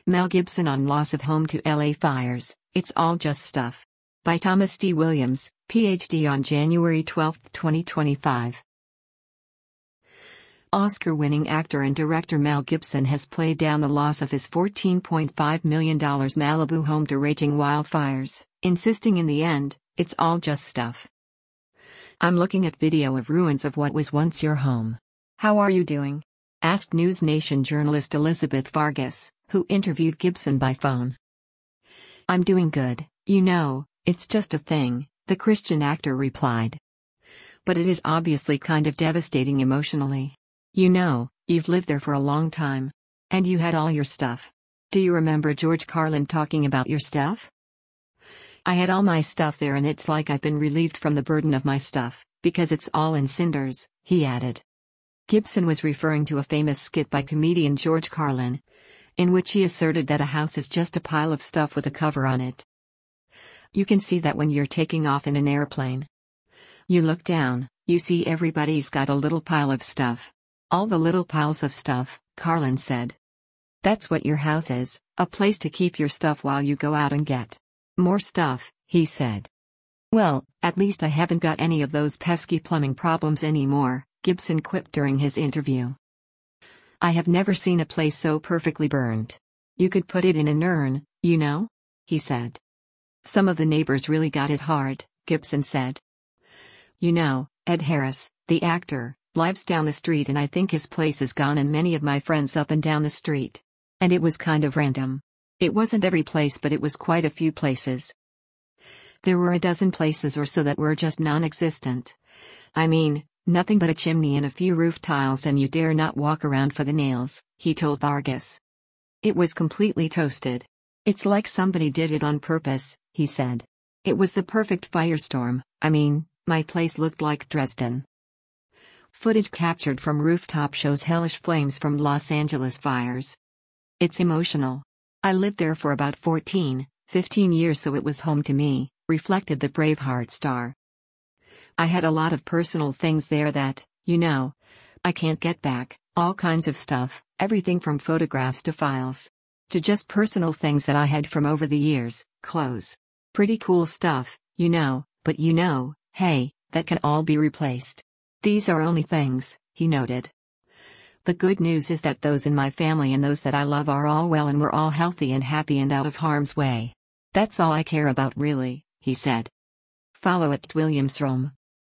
Mel Gibson on loss of home to LA fires, It's All Just Stuff. By Thomas D. Williams, Ph.D. on January 12, 2025. Oscar-winning actor and director Mel Gibson has played down the loss of his $14.5 million Malibu home to raging wildfires, insisting in the end, it's all just stuff. "I'm looking at video of ruins of what was once your home. How are you doing?" asked News Nation journalist Elizabeth Vargas, who interviewed Gibson by phone. "I'm doing good, it's just a thing," the Christian actor replied. "But it is obviously kind of devastating emotionally. You've lived there for a long time. And you had all your stuff. Do you remember George Carlin talking about your stuff? I had all my stuff there and it's like I've been relieved from the burden of my stuff, because it's all in cinders," he added. Gibson was referring to a famous skit by comedian George Carlin, in which he asserted that a house is just a pile of stuff with a cover on it. You can see that when you're taking off in an airplane. You look down, you see everybody's got a little pile of stuff. All the little piles of stuff, Carlin said. That's what your house is, a place to keep your stuff while you go out and get more stuff, he said. Well, at least I haven't got any of those pesky plumbing problems anymore, Gibson quipped during his interview. I have never seen a place so perfectly burned. You could put it in an urn, he said. Some of the neighbors really got it hard, Gibson said. Ed Harris, the actor, lives down the street and I think his place is gone and many of my friends up and down the street. And it was kind of random. It wasn't every place but it was quite a few places. There were a dozen places or so that were just non-existent. I mean, nothing but a chimney and a few roof tiles and you dare not walk around for the nails, he told Vargas. It was completely toasted. It's like somebody did it on purpose, he said. It was the perfect firestorm. My place looked like Dresden. Footage captured from rooftop shows hellish flames from Los Angeles fires. It's emotional. I lived there for about 15 years so it was home to me, reflected the Braveheart star. I had a lot of personal things there that, I can't get back, all kinds of stuff, everything from photographs to files. To just personal things that I had from over the years, clothes. Pretty cool stuff, but hey, that can all be replaced. These are only things, he noted. The good news is that those in my family and those that I love are all well and we're all healthy and happy and out of harm's way. That's all I care about really, he said. Follow @WilliamsRome.